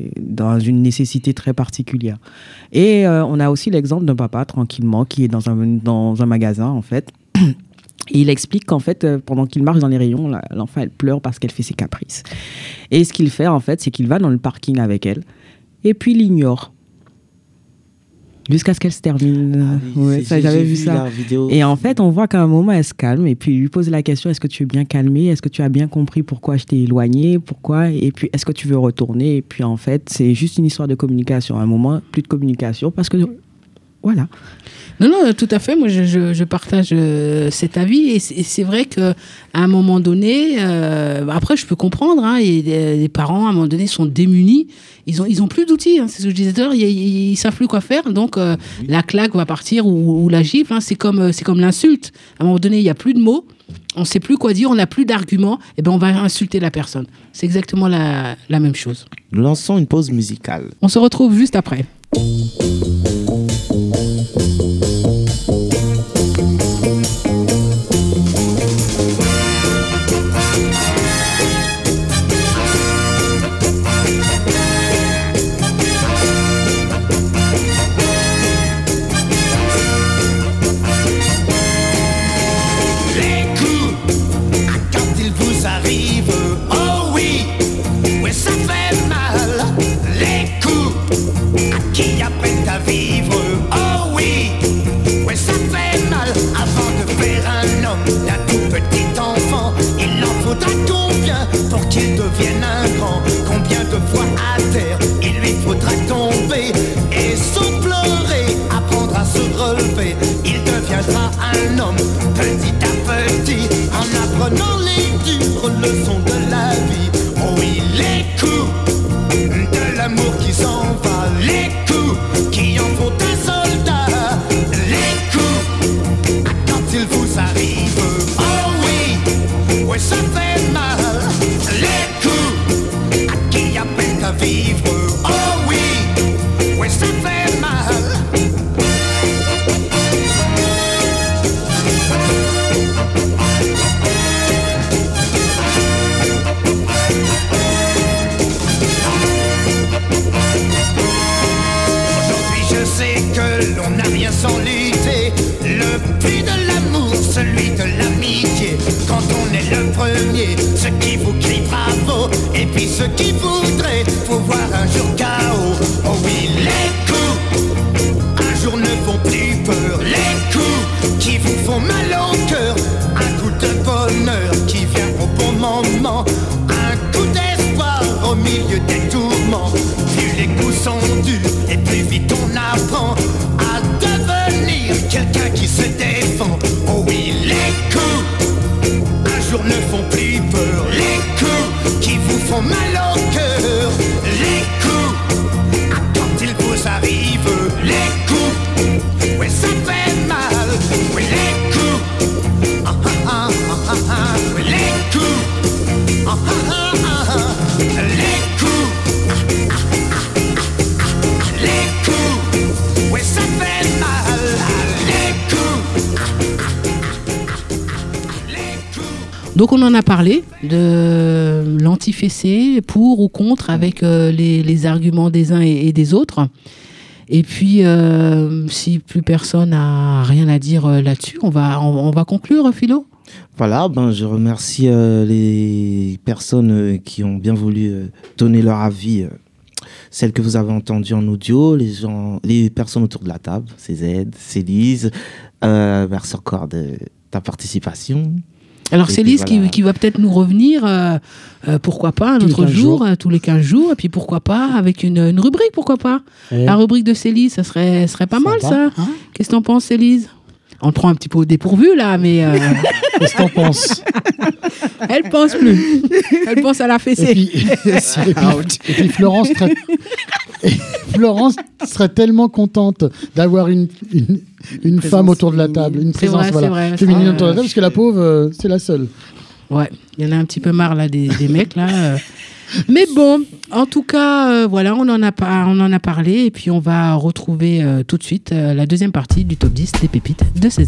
une nécessité très particulière. Et on a aussi l'exemple d'un papa, tranquillement, qui est dans un magasin, en fait. Et il explique qu'en fait, pendant qu'il marche dans les rayons, l'enfant, elle pleure parce qu'elle fait ses caprices. Et ce qu'il fait, en fait, c'est qu'il va dans le parking avec elle, et puis il l'ignore. Jusqu'à ce qu'elle se termine. J'avais vu ça. Et en fait, on voit qu'à un moment, elle se calme et puis il lui pose la question, est-ce que tu es bien calmé? Est-ce que tu as bien compris pourquoi je t'ai éloigné? Pourquoi? Et puis, est-ce que tu veux retourner? Et puis, en fait, c'est juste une histoire de communication. À un moment, plus de communication parce que, voilà. Non, tout à fait. Moi, je partage cet avis. Et c'est vrai qu'à un moment donné, après, je peux comprendre, et les parents, à un moment donné, sont démunis. Ils ont plus d'outils. C'est ce que je disais tout à l'heure. Ils savent plus quoi faire. Donc, la claque va partir ou la gifle. C'est comme l'insulte. À un moment donné, il n'y a plus de mots. On ne sait plus quoi dire. On n'a plus d'arguments. Et ben, on va insulter la personne. C'est exactement la même chose. Lançons une pause musicale. On se retrouve juste après. Qui apprennent à vivre, oh oui, ouais ça fait mal. Avant de faire un homme d'un tout petit enfant, il en faudra combien pour qu'il devienne un grand? Combien de fois à terre il lui faudra tomber et sans pleurer, apprendre à se relever. Il deviendra un homme petit à petit en apprenant les dures leçons de la vie. Oh oui, les coups de l'amour qui s'en va, les coups qui en font un soldat, les coups quand il vous arrive, oh oui, ouais ça fait mal, les coups qui appellent à vivre, oh oui, ouais ça fait mal. On n'a rien sans lutter. Le puits de l'amour, celui de l'amitié. Quand on est le premier, ceux qui vous crient bravo, et puis ceux qui voudraient vous voir un jour KO. Oh oui, les coups un jour ne font plus peur. Les coups qui vous font mal au cœur. Un coup de bonheur qui vient au bon moment. Un coup d'espoir au milieu des tourments. Plus les coups sont durs et plus vite on apprend à devenir coups ne font plus peur. Les coups qui vous font mal au cœur. Les coups, quand ils vous arrivent. Les coups, ouais ça fait mal. Ouais les coups, ah ah ah ah ah. Ouais les coups, ah ah ah ah. Les coups, les coups, ouais ça fait mal. Donc on en a parlé de l'anti-fessé, pour ou contre, avec les arguments des uns et des autres. Et puis, si plus personne n'a rien à dire là-dessus, on va conclure, Philo. Voilà, je remercie les personnes qui ont bien voulu donner leur avis, celles que vous avez entendues en audio, les personnes autour de la table, CZ, Célise, merci encore de ta participation. Alors Célise voilà. qui va peut-être nous revenir, pourquoi pas, un autre jour, tous les 15 jours, et puis pourquoi pas, avec une rubrique, pourquoi pas. La rubrique de Célise, ça serait pas mal ça. Hein, qu'est-ce que t'en penses, Célise? On le prend un petit peu au dépourvu là, mais... Qu'est-ce que t'en penses? Elle pense plus. Elle pense à la fessée. Et puis Florence serait tellement contente d'avoir une femme autour de la table, une présence féminine autour de la table, parce que la pauvre, c'est la seule. Ouais, il y en a un petit peu marre là des mecs là. Mais bon, en tout cas, voilà, on en a parlé, et puis on va retrouver tout de suite la deuxième partie du top 10 des pépites de CZ.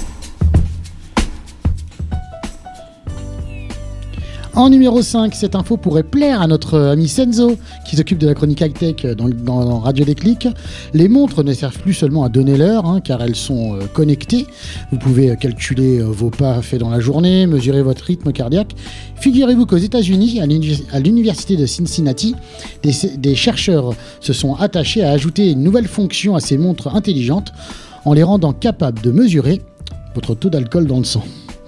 En numéro 5, cette info pourrait plaire à notre ami Senzo, qui s'occupe de la chronique high-tech dans Radio Déclic. Les montres ne servent plus seulement à donner l'heure, car elles sont connectées. Vous pouvez calculer vos pas faits dans la journée, mesurer votre rythme cardiaque. Figurez-vous qu'aux États-Unis, à l'université de Cincinnati, des chercheurs se sont attachés à ajouter une nouvelle fonction à ces montres intelligentes, en les rendant capables de mesurer votre taux d'alcool dans le sang.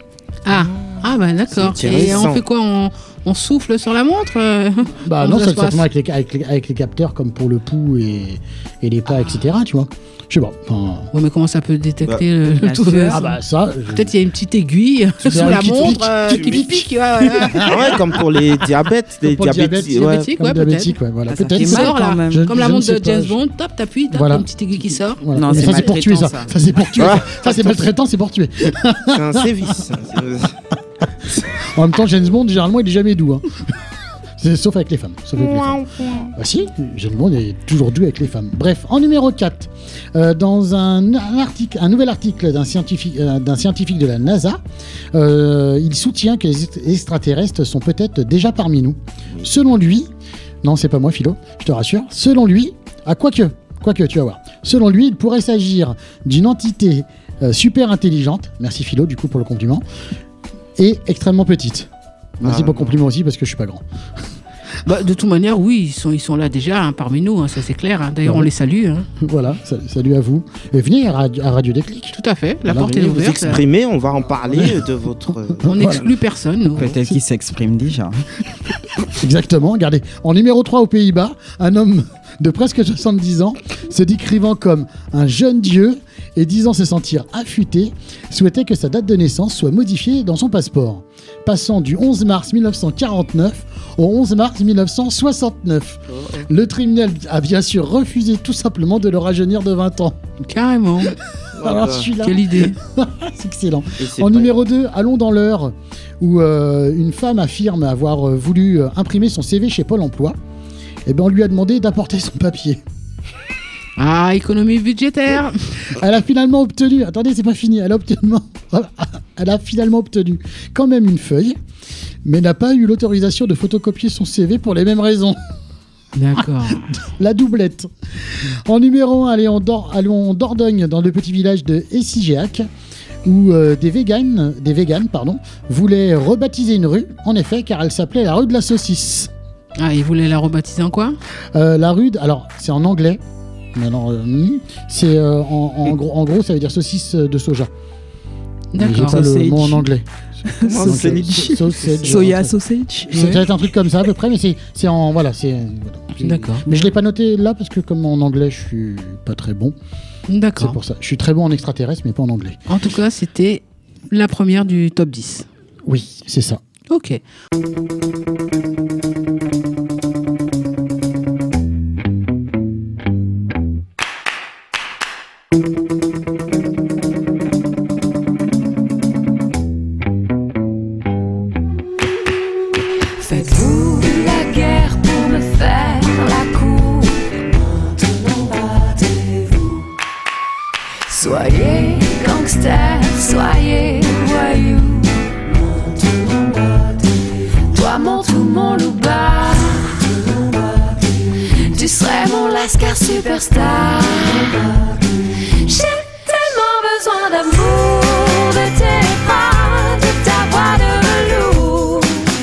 Ah bah d'accord. Et on fait quoi, on souffle sur la montre non, c'est certainement avec les capteurs comme pour le pouls et les pas, etc. Tu vois. Je sais pas. Ouais, mais comment ça peut détecter le taux de... ça... Peut-être il y a une petite aiguille sous la montre qui pique. Ouais, comme pour les diabètes. Les diabétiques, peut-être. Voilà. Peut-être qui sort là, comme la montre de James Bond. T'appuies, une petite aiguille qui sort. Non, ça c'est pour tuer ça. Ça c'est pour tuer. Ça c'est maltraitant, c'est pour tuer. C'est un sévice. En même temps, James Bond, généralement, il est jamais doux. Sauf avec les femmes. Bah si, James Bond est toujours doux avec les femmes. Bref, en numéro 4, dans un nouvel article d'un scientifique de la NASA, il soutient que les extraterrestres sont peut-être déjà parmi nous. Selon lui, non, c'est pas moi, Philo, je te rassure. Selon lui, quoique, tu vas voir. Selon lui, il pourrait s'agir d'une entité super intelligente. Merci Philo, du coup, pour le compliment. Et extrêmement petite. Merci pour le compliment aussi, parce que je suis pas grand. De toute manière, oui, ils sont là déjà parmi nous, ça c'est clair. D'ailleurs, on les salue. Voilà, salut à vous. Et venez à Radio Déclic. Tout à fait, la porte est ouverte. Vous exprimez, on va en parler de votre... On n'exclut personne. Nous. Peut-être qu'ils s'expriment déjà. Exactement, regardez. En numéro 3 aux Pays-Bas, un homme de presque 70 ans se décrivant comme un jeune dieu et disant se sentir affûté, souhaitait que sa date de naissance soit modifiée dans son passeport, passant du 11 mars 1949 au 11 mars 1969. Le tribunal a bien sûr refusé tout simplement de le rajeunir de 20 ans. Carrément. Alors celui-là... Quelle idée. C'est excellent. En numéro 2, allons dans l'heure, où une femme affirme avoir voulu imprimer son CV chez Pôle emploi. Et on lui a demandé d'apporter son papier. Économie budgétaire. Elle a finalement obtenu... Attendez, c'est pas fini. Elle a finalement obtenu quand même une feuille, mais n'a pas eu l'autorisation de photocopier son CV pour les mêmes raisons. D'accord. La doublette. En numéro 1, allons en Dordogne, dans le petit village de Essigéac, où des véganes voulaient rebaptiser une rue, en effet, car elle s'appelait la rue de la saucisse. Ils voulaient la rebaptiser en quoi? La rue... Alors, c'est en anglais. Alors, c'est en gros, ça veut dire saucisse de soja. D'accord. J'ai pas le mot en anglais. Soya sausage. Ça doit être un truc comme ça à peu près, mais c'est en voilà, D'accord. Mais je l'ai pas noté là parce que comme en anglais, je suis pas très bon. D'accord. C'est pour ça. Je suis très bon en extraterrestre, mais pas en anglais. En tout cas, c'était la première du top 10. Oui, c'est ça. Ok. Faites-vous la guerre pour me faire la cour? Maintenant battez-vous. Soyez gangster, soyez voyou. Maintenant battez-vous. Toi mon tout, mon louba. Tu serais mon lascar superstar. J'ai tellement besoin d'amour, de tes bras, de ta voix de velours.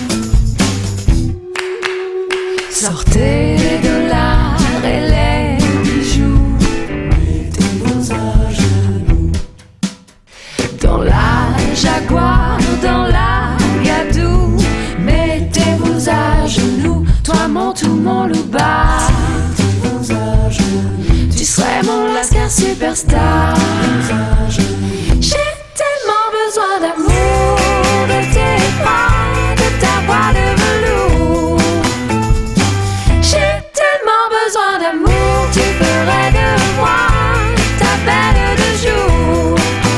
Sortez les dollars et les bijoux. Mettez-vous à genoux. Dans la Jaguar, dans la Gadou. Mettez-vous à genoux. Toi mon tout, mon louba. Mettez-vous à genoux. Tu serais mon lascar superstar. J'ai tellement besoin d'amour, de tes bras, de ta voix de velours. J'ai tellement besoin d'amour, tu ferais de moi ta belle de jour.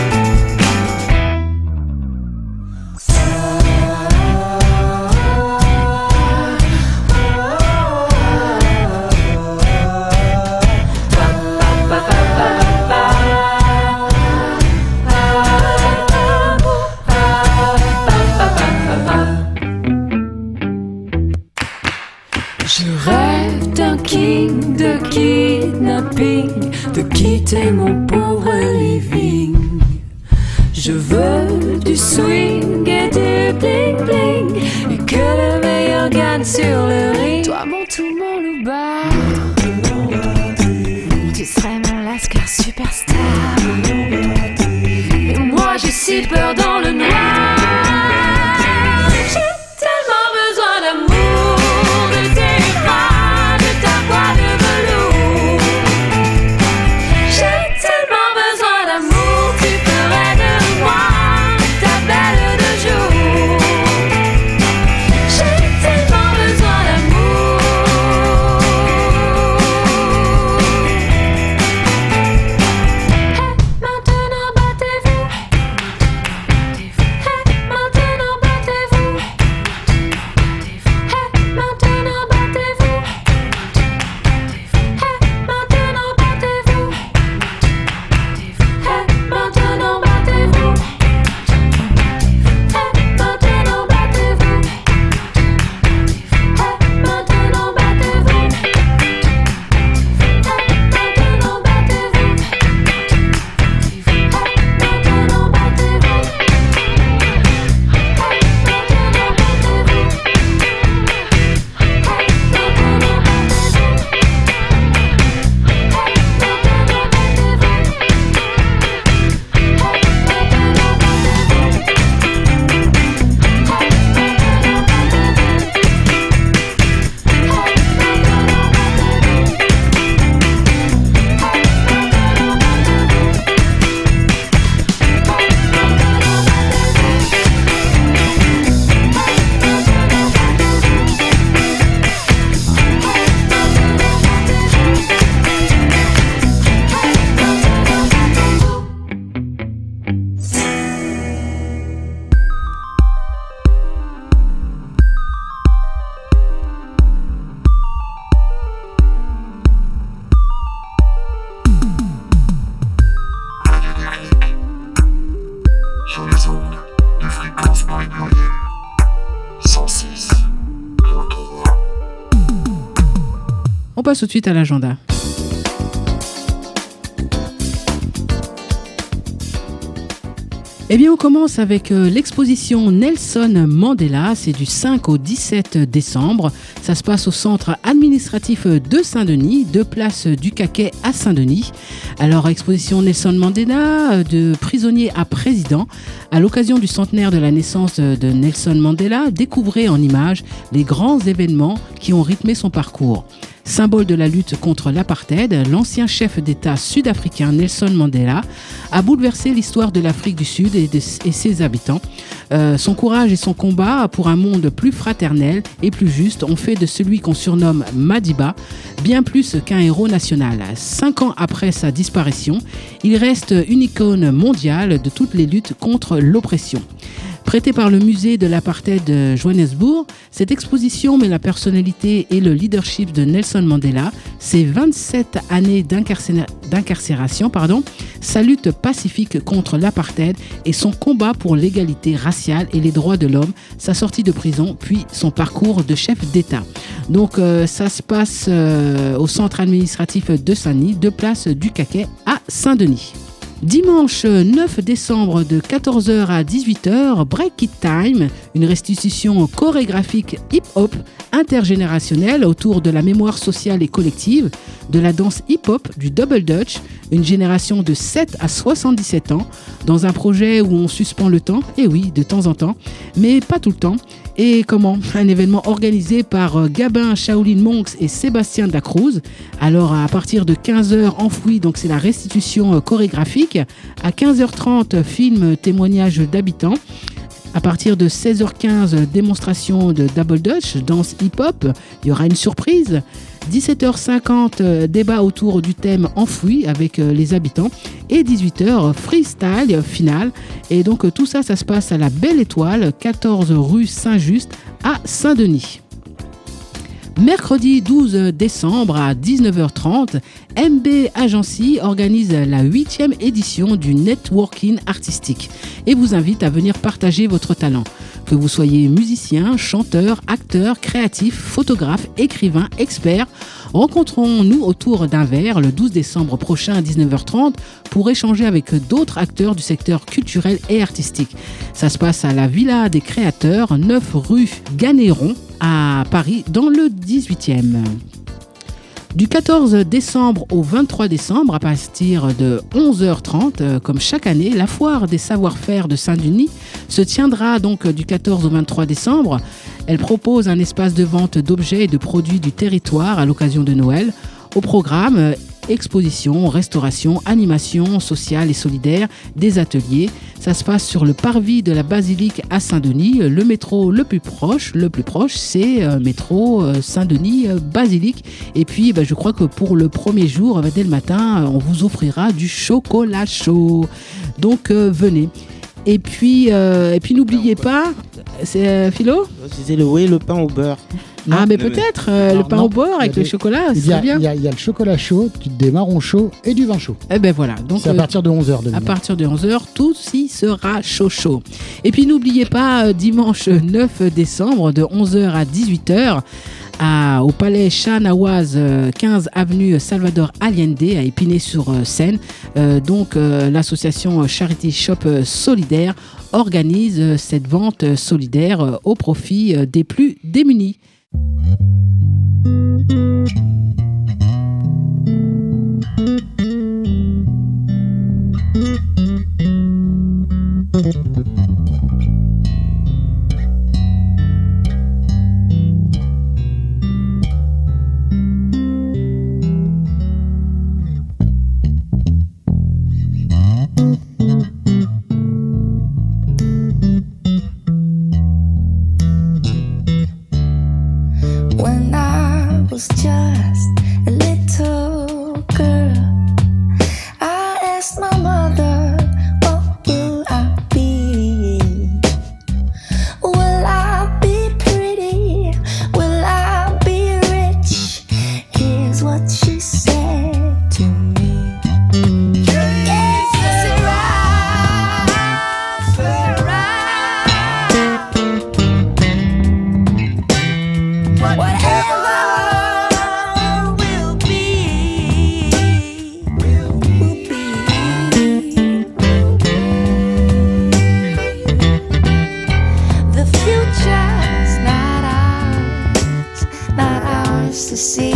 Je rêve d'un king, de kidnapping, de quitter mon pauvre living. Je veux du swing et du bling bling, et que le meilleur gagne sur le ring. Toi mon tout, mon louba, tu serais mon lascar superstar. Et moi j'ai si peur dans le noir. J'ai tellement besoin d'amour, de tes bras, de ta voix de velours. J'ai tellement besoin d'amour, tu ferais de moi ta belle de jour. J'ai tellement besoin d'amour. Hey, maintenant battez-vous. Hey, maintenant battez-vous. Hey, maintenant battez-vous. Hey, maintenant battez-vous. Hey, maintenant battez-vous. Hey, maintenant battez-vous. Hey, maintenant battez-vous. Sur les ondes de fréquence Paris Pluriel 106.3. On passe tout de suite à l'agenda. Eh bien, on commence avec l'exposition Nelson Mandela. C'est du 5 au 17 décembre. Ça se passe au centre administratif de Saint-Denis, de place du Caquet à Saint-Denis. Alors, exposition Nelson Mandela, de prisonnier à président. À l'occasion du centenaire de la naissance de Nelson Mandela, découvrez en images les grands événements qui ont rythmé son parcours. Symbole de la lutte contre l'apartheid, l'ancien chef d'État sud-africain Nelson Mandela a bouleversé l'histoire de l'Afrique du Sud et ses habitants. Son courage et son combat pour un monde plus fraternel et plus juste ont fait de celui qu'on surnomme Madiba bien plus qu'un héros national. 5 ans après sa disparition, il reste une icône mondiale de toutes les luttes contre l'oppression. Prêtée par le musée de l'apartheid de Johannesburg, cette exposition met la personnalité et le leadership de Nelson Mandela, ses 27 années d'incarcération, sa lutte pacifique contre l'apartheid et son combat pour l'égalité raciale et les droits de l'homme, sa sortie de prison, puis son parcours de chef d'État. Donc ça se passe au centre administratif de Saint-Denis, 2 places du Caquet à Saint-Denis. Dimanche 9 décembre de 14h à 18h, Break It Time, une restitution chorégraphique hip-hop intergénérationnelle autour de la mémoire sociale et collective, de la danse hip-hop, du double dutch, une génération de 7 à 77 ans, dans un projet où on suspend le temps, et oui, de temps en temps, mais pas tout le temps. Et comment ? Un événement organisé par Gabin Shaolin Monks et Sébastien Dacruz. Alors à partir de 15h enfoui, donc c'est la restitution chorégraphique. À 15h30, film témoignage d'habitants. À partir de 16h15, démonstration de double dutch, danse hip-hop. Il y aura une surprise. 17h50, débat autour du thème enfoui avec les habitants. Et 18h, freestyle final. Et donc tout ça, ça se passe à la Belle Étoile, 14 rue Saint-Just à Saint-Denis. Mercredi 12 décembre à 19h30, MB Agency organise la 8e édition du networking artistique et vous invite à venir partager votre talent. Que vous soyez musicien, chanteur, acteur, créatif, photographe, écrivain, expert, rencontrons-nous autour d'un verre le 12 décembre prochain à 19h30 pour échanger avec d'autres acteurs du secteur culturel et artistique. Ça se passe à la Villa des Créateurs, 9 rue Ganéron à Paris, dans le 18e. Du 14 décembre au 23 décembre, à partir de 11h30, comme chaque année, la foire des savoir-faire de Saint-Denis se tiendra donc du 14 au 23 décembre. Elle propose un espace de vente d'objets et de produits du territoire à l'occasion de Noël. Au programme, exposition, restauration, animation sociale et solidaire, des ateliers. Ça se passe sur le parvis de la Basilique à Saint-Denis. Le métro le plus proche, c'est métro Saint-Denis Basilique. Et puis, je crois que pour le premier jour, dès le matin, on vous offrira du chocolat chaud. Donc, venez. Et puis n'oubliez pas, c'est Philo ? C'est le pain au beurre. Non, mais peut-être le pain au beurre avec le chocolat, c'est bien. Il y a le chocolat chaud, des marrons chauds et du vin chaud. Et ben voilà. Donc c'est à partir de 11h. À partir de 11h, tout y sera chaud. Et puis n'oubliez pas, dimanche 9 décembre, de 11h à 18h, au Palais Shah Nawaz, 15 avenue Salvador Allende, à Épinay-sur-Seine. L'association Charity Shop Solidaire organise cette vente solidaire au profit des plus démunis. When I was just a little girl, I asked my mother, what will I be? Will I be pretty? Will I be rich? Here's what she said to me. Yes, to see.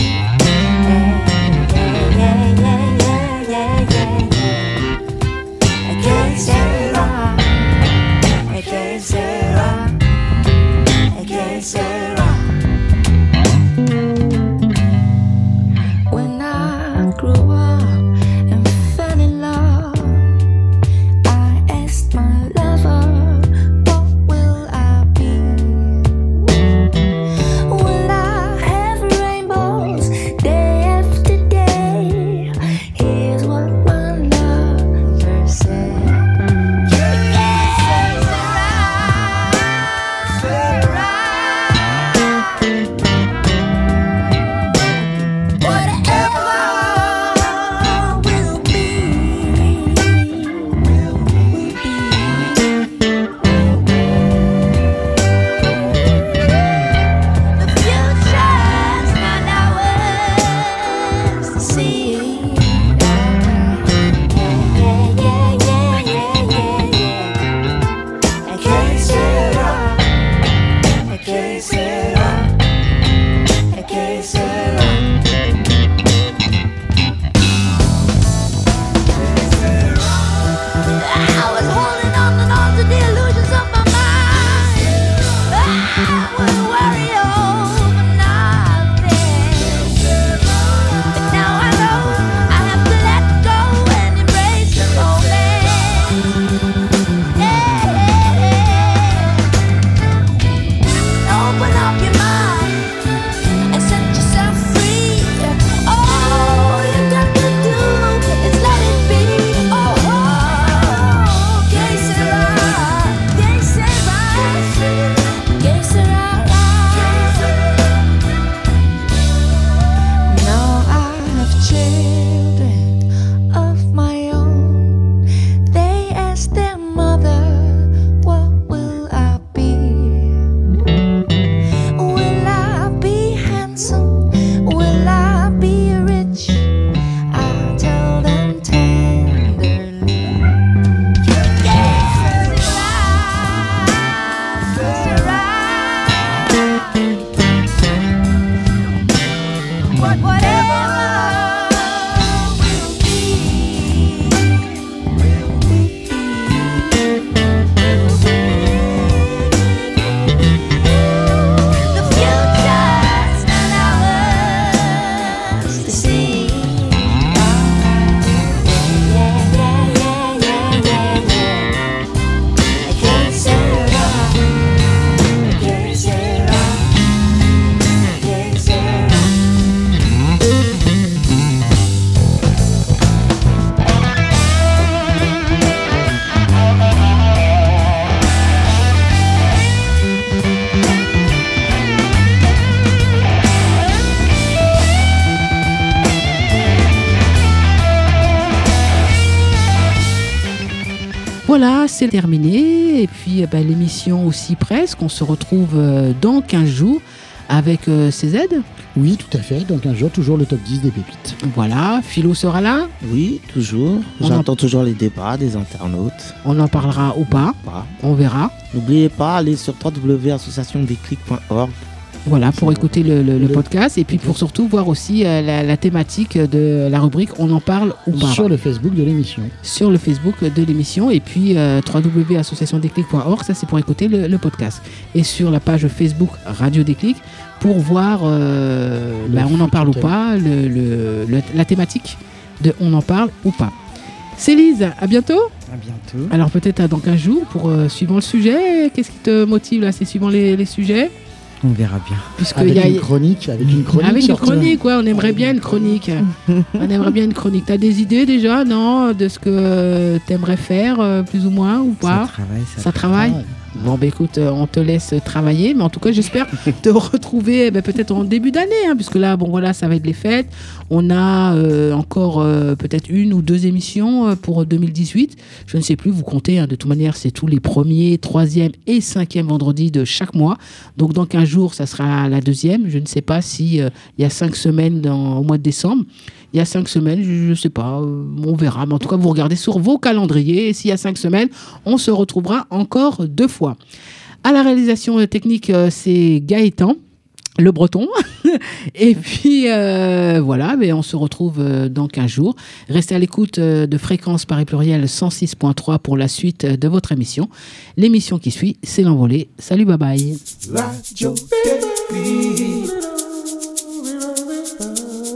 voilà, c'est terminé. Et puis l'émission aussi presque. On se retrouve dans 15 jours avec CZ. Oui, tout à fait. Dans 15 jours, toujours le top 10 des pépites. Voilà, Philo sera là. Oui, toujours. J'attends toujours les débats des internautes. On en parlera ou pas. On verra. N'oubliez pas, allez sur www.associationdesclics.org. Voilà, pour écouter le podcast et puis pour surtout voir aussi la thématique de la rubrique On en parle ou pas. Sur le Facebook de l'émission. Sur le Facebook de l'émission et puis www.associationdesclics.org, ça c'est pour écouter le podcast. Et sur la page Facebook Radio Déclic pour voir On en parle ou pas, la thématique de On en parle ou pas. Célise, à bientôt. À bientôt. Alors peut-être dans 15 jours pour suivant le sujet. Qu'est-ce qui te motive là? C'est suivant les sujets? On verra bien. Avec une chronique. Avec une chronique, ouais, on aimerait bien une chronique. On aimerait bien une chronique. T'as des idées déjà, non, de ce que t'aimerais faire, plus ou moins, ou pas? Ça travaille. Bon, écoute, on te laisse travailler, mais en tout cas, j'espère te retrouver peut-être en début d'année, puisque là, ça va être les fêtes. On a encore peut-être 1 ou 2 émissions pour 2018. Je ne sais plus, vous comptez. De toute manière, c'est tous les 1er, 3e et 5e vendredis de chaque mois. Donc, dans 15 jours, ça sera la 2e. Je ne sais pas s'il y a 5 semaines au mois de décembre. Il y a 5 semaines, je ne sais pas, on verra. Mais en tout cas, vous regardez sur vos calendriers. Et s'il y a 5 semaines, on se retrouvera encore 2 fois. À la réalisation technique, c'est Gaëtan, le breton. Et puis, voilà, on se retrouve dans 15 jours. Restez à l'écoute de Fréquence Paris Pluriel 106.3 pour la suite de votre émission. L'émission qui suit, c'est l'envolée. Salut, bye bye. Radio Déclic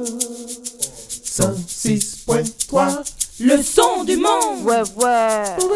106.3, le son du monde. Ouais.